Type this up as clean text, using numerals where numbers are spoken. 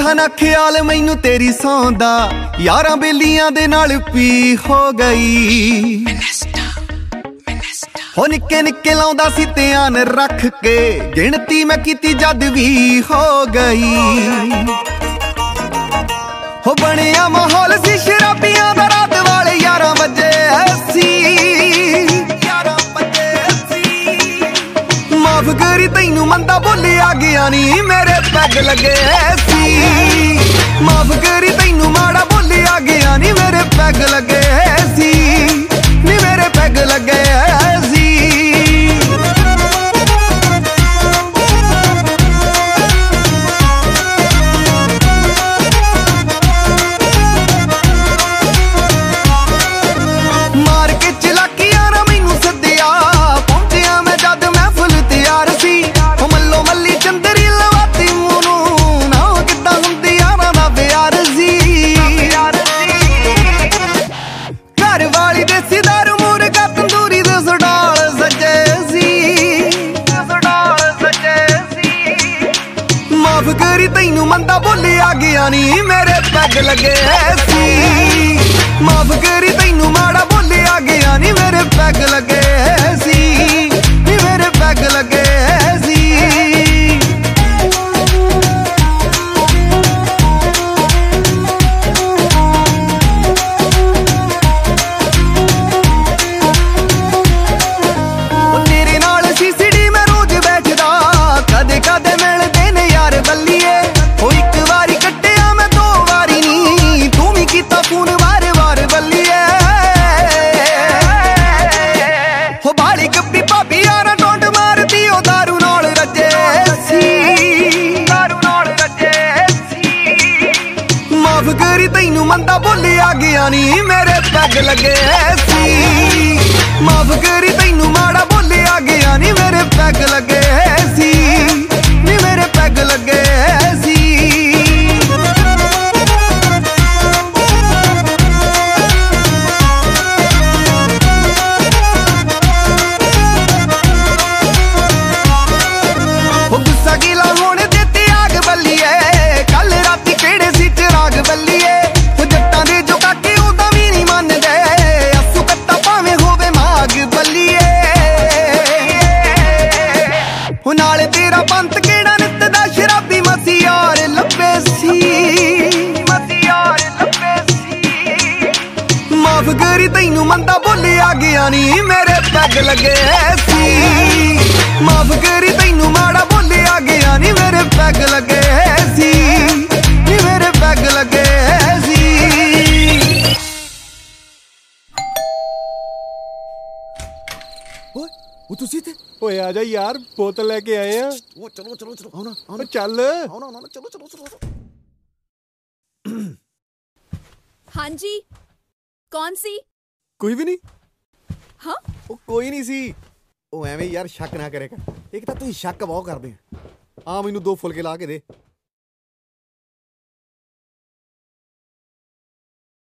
ਰਿਹਾ ਨਾ ਖਿਆਲ ਮੈਨੂੰ ਤੇਰੀ ਸੌਂਦਾ, ਯਾਰਾਂ ਬੇਲੀਆਂ ਦੇ ਨਾਲ ਪੀ ਹੋ ਗਈ। ਹੋ ਨਿੱਕੇ ਨਿੱਕੇ ਲਾਉਂਦਾ ਸੀ ਧਿਆਨ ਰੱਖ ਕੇ, ਗਿਣਤੀ ਮੈਂ ਕੀਤੀ ਜਦ ਵੀ ਹੋ ਗਈ। ਹੋ ਬਣਿਆ ਮਾਹੌਲ ਸੀ ਸ਼ਰਾਬੀਆਂ ਦਾ, ਰਾਤ ਵਾਲੇ 11 ਵਜੇ ਮਾਫ ਕਰੀ ਤੈਨੂੰ ਮੰਦਾ ਬੋਲਿਆ ਗਿਆ ਨੀ, ਮੇਰੇ ਪੈਗ ਲੱਗੇ ਸੀ। ਮਾਫ ਕਰੀ ਤੈਨੂੰ ਮਾੜਾ ਬੋਲਿਆ ਗਿਆ ਨੀ, ਮੇਰੇ ਪੈਗ ਲੱਗੇ ਸੀ, ਨੀ ਮੇਰੇ ਪੈਗ ਲੱਗੇ ਸੀ। ਮਾਰ ਕੇ ਚਲਾਕੀਆਂ ਨਾ ਮੈਨੂੰ ਸੱਦਿਆ, ਪਹੁੰਚਿਆ ਮੈਂ ਜਦ ਮਹਿਫਲ ਤਿਆਰ ਸੀ। ਉਹ ਮੱਲੋ ਮੱਲੀ ਚੰਦਰੀ ਲਵਾਤੀ ਮੂੰਹ ਨਾ, ਕਿੱਦਾਂ ਹੁੰਦੀ ਯਾਰਾਂ ਦਾ ਪਿਆਰ ਸੀ। ਘਰ ਵਾਲੀ ਦੇਸੀ ਦਾਰੂ ਮੁਰਗਾ ਤੰਦੂਰੀ ਦੇ ਸਡਾਲ ਸੱਜੇ ਸੀ। ਮਾਫ ਕਰੀ ਤੈਨੂੰ ਮੰਦਾ ਬੋਲਿਆ ਗਿਆ ਨੀ, ਮੇਰੇ ਪੈਗ ਲੱਗੇ ਸੀ। ਮਾਫ ਕਰੀ ਤੈਨੂੰ ਮਾੜਾ ਬੋਲਿਆ ਗਿਆ ਨੀ, ਮੇਰੇ ਪੈਗ ਲੱਗੇ ਸੀ, ਨੀ ਮੇਰੇ ਪੈਗ ਲੱਗੇ ਸੀ। ਤੇਰੇ ਨਾਲ ਸੀਸੀਡੀ ਮੈਂ ਰੋਜ਼ ਬੈਠਦਾ, ਕਦੇ ਕਦੇ ਮਿਲਦੇ ਨੇ ਯਾਰ ਬੱਲੀਏ। ਹੋ ਇੱਕ ਵਾਰੀ ਕੱਟਿਆ ਮੈਂ 2 ਵਾਰੀ ਨੀ, ਤੂੰ ਵੀ ਕੀਤਾ ਫੋਨ ਵਾਰ ਵਾਰ ਬੱਲੀਏ। ਹੋ ਬਾਲੀ ਕੱਪੀ ਭਾਬੀ ਯਾਰਾਂ ਟੋਂਟ ਮਾਰਦੀ, ਉਹ ਦਾਰੂ ਨਾਲ ਰੱਜੇ ਸੀ। ਮਾਫ ਕਰੀ ਤੈਨੂੰ ਮੰਦਾ ਬੋਲਿਆ ਗਿਆ ਨੀ, ਮੇਰੇ ਪੈਗ ਲੱਗੇ ਸੀ। ਮਾਫ ਕਰੀ ਤੈਨੂੰ ਮਾੜਾ ਬੋਲਿਆ ਗਿਆ ਨੀ, ਮੇਰੇ ਪੈਗ ਲੱਗੇ ਸੀ, ਨੀ ਮੇਰੇ ਪੈਗ ਲੱਗੇ ਸੀ। ਉਹ ਗੁੱਸਾ ਗਿਲਾ ਹੁਣ ਦੇ ਤਿਆਗ ਬੱਲੀਏ, ਕੱਲ ਰਾਤੀ ਕਿਹੜੇ ਸੀ ਚਿਰਾਗ ਬੱਲੀਏ। ਉਹ ਜੱਟਾਂ ਦੇ ਜੋ ਕਾਕੇ ਉਹਦਾ ਵੀ ਨਹੀਂ ਮੰਨਦੇ, ਅਸੂ ਕੱਤਾ ਭਾਵੇਂ ਹੋਵੇ ਮਾਗ ਬੱਲੀਏ। ਉਹ ਨਾਲੇ ਤੇਰਾ ਪੰਤ ਕਿਹੜਾ ਨਿੱਤ ਦਾ ਸ਼ਰਾਬੀ ਮਸੀ ਯਾਰ ਲੱਭੇ ਸੀ। ਮਾਫ ਕਰੀ ਤੈਨੂੰ ਮੰਦਾ ਬੋਲਿਆ ਗਿਆ ਨੀ, ਮੇਰੇ ਪੈਗ ਲੱਗੇ ਸੀ। ਮਾਫ ਕਰੀ ਤੈਨੂੰ ਮਾੜਾ ਬੋਲਿਆ ਗਿਆ ਨੀ, ਮੇਰੇ ਪੈਗ ਲੱਗੇ ਸੀ, ਨੀ ਮੇਰੇ ਪੈਗ ਲੱਗੇ ਸੀ। ਓਏ ਉਹ ਤੁਸੀਂ ਤੇ ਓਏ ਆ ਜਾ ਯਾਰ, ਬੋਤਲ ਲੈ ਕੇ ਆਏ ਆ। ਉਹ ਚਲੋ ਆਉਣਾ ਓ ਚੱਲ। ਆਉਣਾ ਚਲੋ। ਹਾਂਜੀ, ਕੌਣ ਸੀ? ਕੋਈ ਵੀ ਨਹੀਂ। ਹਾਂ ਉਹ ਕੋਈ ਨਹੀਂ ਸੀ। ਉਹ ਐਵੇਂ ਯਾਰ ਸ਼ੱਕ ਨਾ ਕਰਿਆ ਕਰ, ਇੱਕ ਤਾਂ ਤੁਸੀਂ ਸ਼ੱਕ ਬਹੁਤ ਕਰਦੇ ਆ। ਮੈਨੂੰ 2 ਫੁਲਕੇ ਲਾ ਕੇ ਦੇ।